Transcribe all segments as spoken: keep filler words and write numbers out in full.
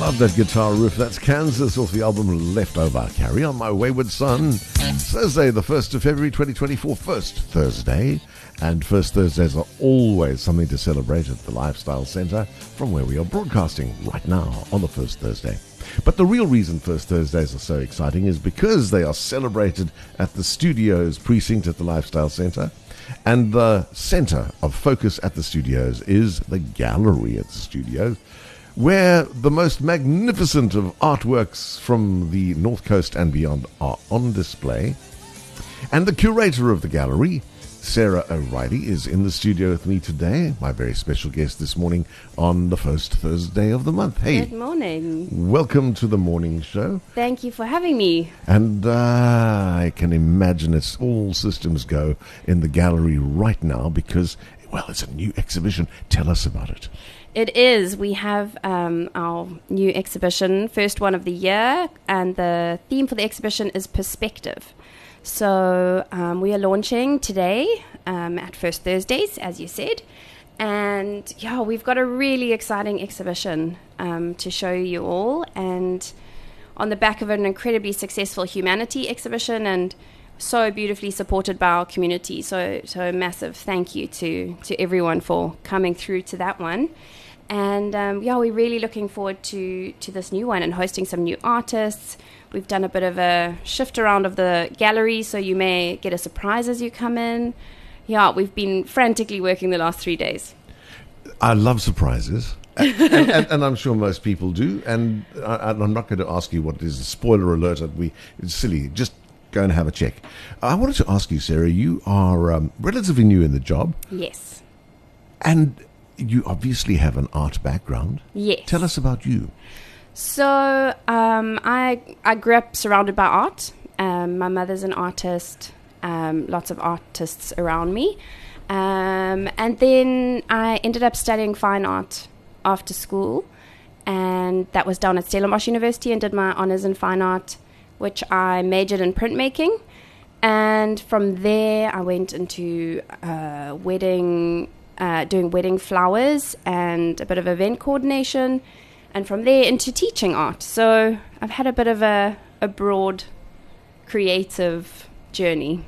Love that guitar riff. That's Kansas off the album Leftover. Carry On My Wayward Son. Thursday, the first of February twenty twenty-four. First Thursday. And first Thursdays are always something to celebrate at the Lifestyle Centre, from where we are broadcasting right now on the first Thursday. But the real reason First Thursdays are so exciting is because they are celebrated at the Studios precinct at the Lifestyle Centre. And the centre of focus at the Studios is the gallery at the Studios, where the most magnificent of artworks from the North Coast and beyond are on display. And the curator of the gallery, Sarah O'Reilly, is in the studio with me today, my very special guest this morning on the first Thursday of the month. Hey. Good morning. Welcome to the morning show. Thank you for having me. And uh, I can imagine it's all systems go in the gallery right now because, well, it's a new exhibition. Tell us about it. It is. We have um, our new exhibition, first one of the year, and the theme for the exhibition is perspective. So um, we are launching today um, at First Thursdays, as you said. And yeah, we've got a really exciting exhibition um, to show you all. And on the back of an incredibly successful humanity exhibition and so beautifully supported by our community. So, so a massive thank you to, to everyone for coming through to that one. And um, yeah, we're really looking forward to, to this new one and hosting some new artists. We've done a bit of a shift around of the gallery, so you may get a surprise as you come in. Yeah, we've been frantically working the last three days. I love surprises, and, and, and I'm sure most people do. And I, I'm not going to ask you what it is. A spoiler alert. We, it's silly. Just go and have a check. I wanted to ask you, Sarah, you are um, relatively new in the job. Yes. And you obviously have an art background. Yes. Tell us about you. So um, I I grew up surrounded by art. Um, my mother's an artist. Um, lots of artists around me. Um, and then I ended up studying fine art after school. And that was down at Stellenbosch University, and did my honours in fine art, which I majored in printmaking. And from there I went into uh, wedding, uh, doing wedding flowers and a bit of event coordination. And from there into teaching art. So I've had a bit of a, a broad creative journey.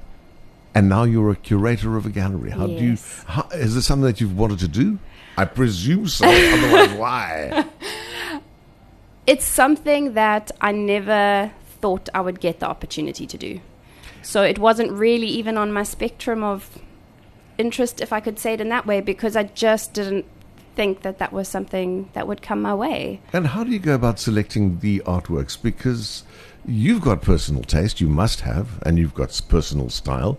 And now you're a curator of a gallery. How yes. do you? How, is this something that you've wanted to do? I presume so. Otherwise, why? It's something that I never thought I would get the opportunity to do. So it wasn't really even on my spectrum of interest, if I could say it in that way, because I just didn't think that that was something that would come my way. And how do you go about selecting the artworks? Because you've got personal taste, you must have, and you've got personal style.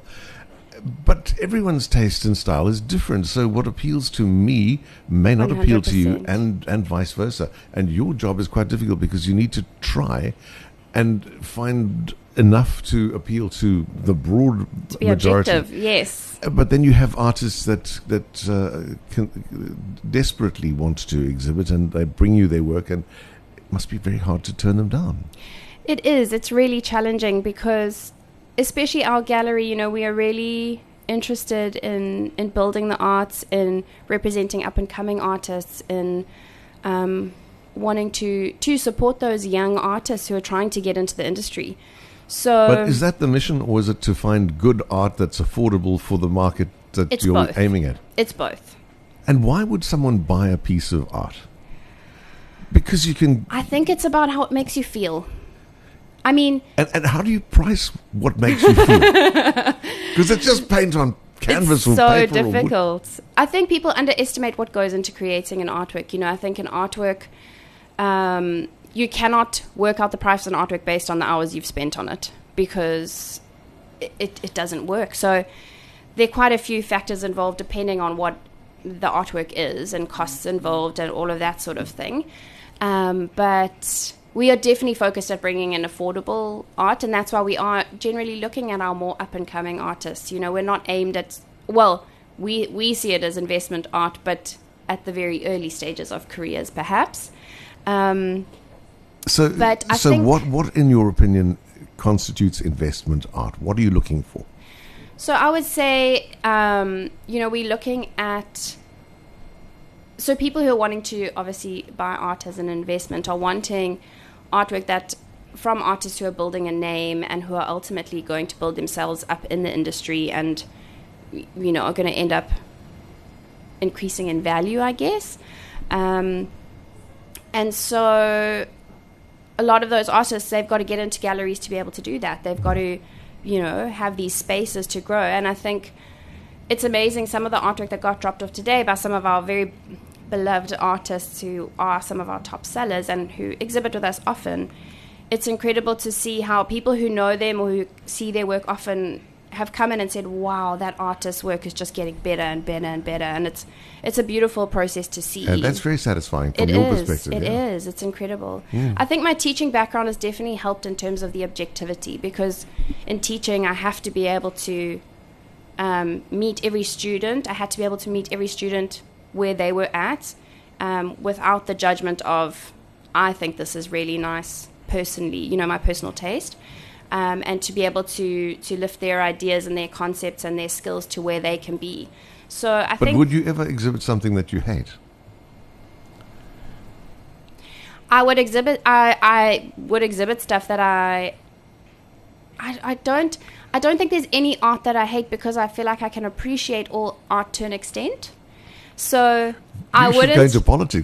But everyone's taste and style is different. So what appeals to me may not one hundred percent appeal to you, and, and vice versa. And your job is quite difficult because you need to try and find enough to appeal to the broad to be majority. Objective, yes. But then you have artists that that uh, can desperately want to exhibit, and they bring you their work, and it must be very hard to turn them down. It is. It's really challenging because, especially our gallery, you know, we are really interested in, in building the arts, in representing up-and-coming artists, in um, wanting to, to support those young artists who are trying to get into the industry. So, but is that the mission, or is it to find good art that's affordable for the market that you're both. aiming at? It's both. And why would someone buy a piece of art? Because you can... I think it's about how it makes you feel. I mean... And, and how do you price what makes you feel? Because it's just paint on canvas it's or so paper or wood. difficult. I think people underestimate what goes into creating an artwork. You know, I think an artwork... Um, you cannot work out the price of an artwork based on the hours you've spent on it, because it, it, it doesn't work. So there are quite a few factors involved depending on what the artwork is, and costs involved and all of that sort of thing. Um, but we are definitely focused at bringing in affordable art, and that's why we are generally looking at our more up-and-coming artists. You know, we're not aimed at, well, we, we see it as investment art, but at the very early stages of careers, perhaps. Um, So, But I so think- what, what, in your opinion, constitutes investment art? What are you looking for? So I would say, um, you know, we're looking at so people who are wanting to obviously buy art as an investment are wanting artwork that from artists who are building a name and who are ultimately going to build themselves up in the industry and, you know, are going to end up increasing in value, I guess. Um, and so a lot of those artists, they've got to get into galleries to be able to do that. They've got to, you know, have these spaces to grow. And I think it's amazing some of the artwork that got dropped off today by some of our very beloved artists who are some of our top sellers and who exhibit with us often. It's incredible to see how people who know them or who see their work often have come in and said, wow, that artist's work is just getting better and better and better. And it's it's a beautiful process to see. And that's very satisfying from it your is, perspective. It yeah. is. It's incredible. Mm. I think my teaching background has definitely helped in terms of the objectivity, because in teaching I have to be able to um, meet every student. I had to be able to meet every student where they were at um, without the judgment of, I think this is really nice personally, you know, my personal taste. Um, and to be able to, to lift their ideas and their concepts and their skills to where they can be. So I but think. But would you ever exhibit something that you hate? I would exhibit. I, I would exhibit stuff that I, I. I don't. I don't think there's any art that I hate, because I feel like I can appreciate all art to an extent. So you I should wouldn't go into politics.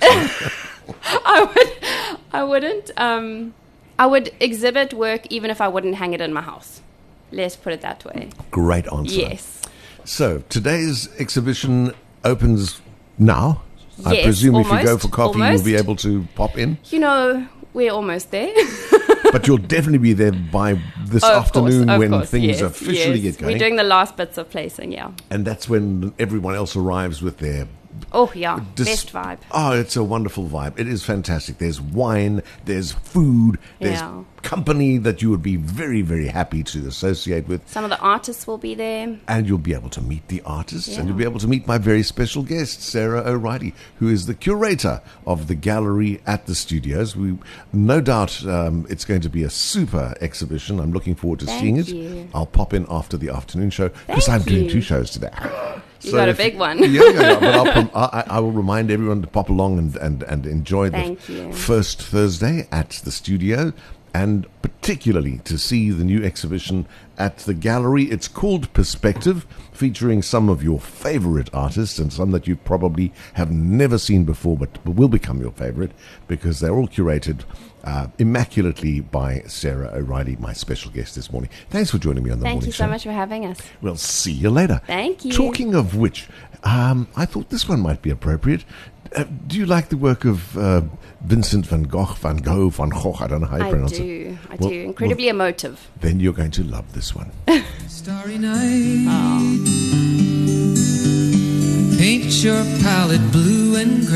I would. I wouldn't. Um, I would exhibit work even if I wouldn't hang it in my house. Let's put it that way. Great answer. Yes. So today's exhibition opens now. I Yes, presume if almost, you go for coffee, almost. you'll be able to pop in. You know, we're almost there. But you'll definitely be there by this Oh, of afternoon course, of when course, things yes, officially yes. get going. We're doing the last bits of placing, yeah. And that's when everyone else arrives with their... Oh, yeah. dis- Best vibe. Oh, it's a wonderful vibe. It is fantastic. There's wine, there's food, there's Yeah. company that you would be very, very happy to associate with. Some of the artists will be there. And you'll be able to meet the artists, Yeah. and you'll be able to meet my very special guest, Sarah O'Reilly, who is the curator of the gallery at the studios. We, no doubt um, it's going to be a super exhibition. I'm looking forward to Thank seeing it. you. I'll pop in after the afternoon show, because I'm Thank doing you. two shows today. You got a if- big one. yeah, yeah, yeah. But I'll, prom- I, I will remind everyone to pop along and, and, and enjoy Thank the you. first Thursday at the studio, and particularly to see the new exhibition at the gallery. It's called Perspective, featuring some of your favorite artists and some that you probably have never seen before but will become your favorite, because they're all curated uh, immaculately by Sarah O'Reilly, my special guest this morning. Thanks for joining me on the Thank morning you show. so much for having us. We'll see you later. Thank you. Talking of which, um, I thought this one might be appropriate. Uh, do you like the work of uh, Vincent van Gogh, Van Gogh, Van Gogh? I don't know how you I pronounce it. do. I Well- do. Incredibly emotive. Then you're going to love this one. Starry night, Oh. paint your palette blue and gray.